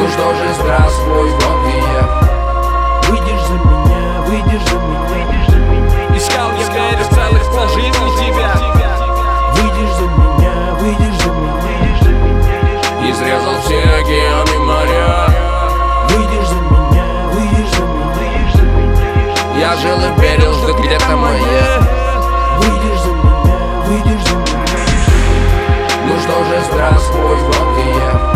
Ну что же, здравствуй, вот и я. Выйдешь за меня, выйдешь за меня. Искал я верю целых полжизни тебя. Выйдешь за меня, выйдешь за меня. Изрезал все океаны, моря. Выйдешь за меня, выйдешь за меня. Я жил и верил, что где-то моя. Выйдешь за меня, выйдешь за меня. Ну что же, здравствуй, вот и я.